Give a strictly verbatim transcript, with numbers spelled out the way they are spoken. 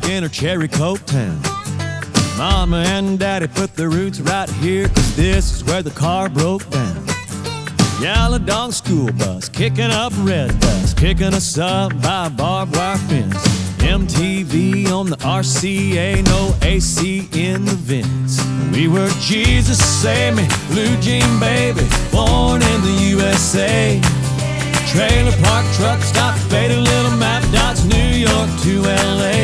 in her cherry coke town. Mama and Daddy put their roots right here, 'cause this is where the car broke down. Yellow dog school bus, kicking up red dust, picking us up by a barbed wire fence. M T V on the R C A, no A C in the vents. We were Jesus Save Me, Blue Jean Baby, born in the U S A. Trailer park truck stop, faded little map dots, New York to L A.